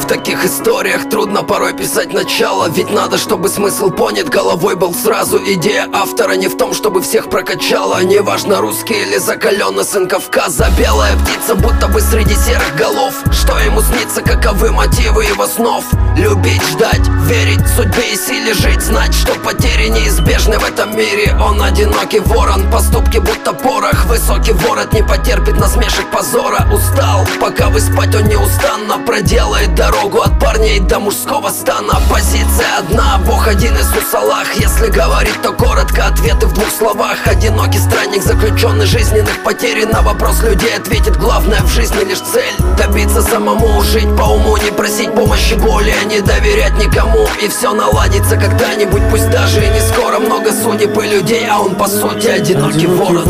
таких историях трудно порой писать начало, ведь надо, чтобы смысл понят головой был сразу. Идея автора не в том, чтобы всех прокачала, неважно, русский или закаленный сын Кавказа. Белая птица, будто бы среди серых голов. Что ему снится, каковы мотивы его снов? Любить, ждать, верить судьбе и силе жить, знать, что потери неизбежны в этом мире. Он одинокий ворон, поступки будто порох. Высокий ворот не потерпит насмешек, позора. Устал, пока вы спать он неустанно проделает дорогу от парней до мужского стана. Позиция одна, Бог один, Иисус Аллах. Если говорить, то коротко, ответы в двух словах. Одинокий странник, заключенный жизненных потерь. На вопрос людей ответит: главное в жизни лишь цель. Добиться самому, жить по уму, не просить помощи, более не доверять никому. И все наладится когда-нибудь, пусть даже и не скоро. Много судеб и людей, а он по сути одинокий ворон.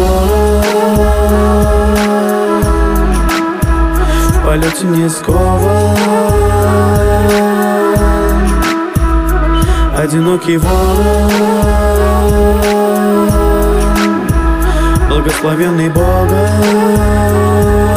В полете не скован, одинокий ворон, благословенный Богом.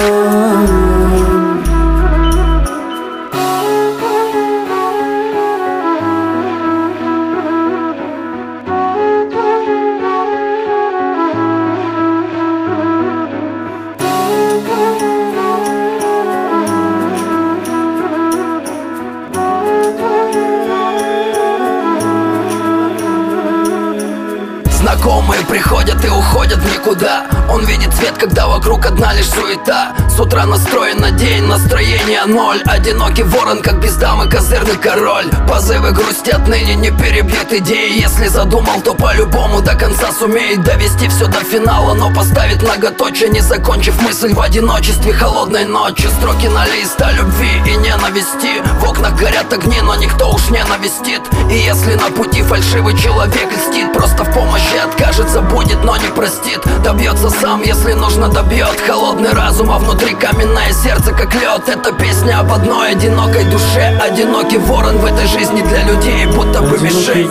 Знакомые приходят и уходят в никуда. Он видит свет, когда вокруг одна лишь суета. С утра настроен на день, настроение ноль. Одинокий ворон, как без дамы козырный король. Позывы грусти отныне не перебьет идеи. Если задумал, то по-любому до конца сумеет довести все до финала, но поставит многоточие, не закончив мысль в одиночестве холодной ночи. Строки на лист о любви и ненависти. В окнах горят огни, но никто уж не навестит. И если на пути фальшивый человек льстит, просто в помощи откажет, забудет, но не простит. Добьется сам, если нужно добьет. Холодный разум, а внутри каменное сердце, как лед. Это песня об одной одинокой душе. Одинокий ворон в этой жизни для людей будто бы мишень.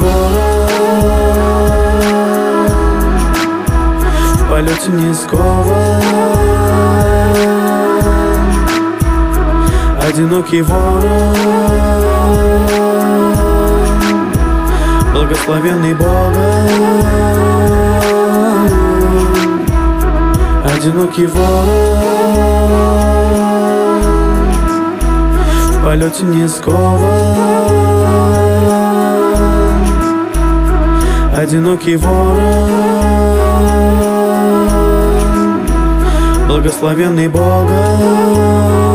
В полете не скован, одинокий ворон, благословенный Богом. Одинокий ворон, в полете не скован, одинокий ворон, благословенный Богом.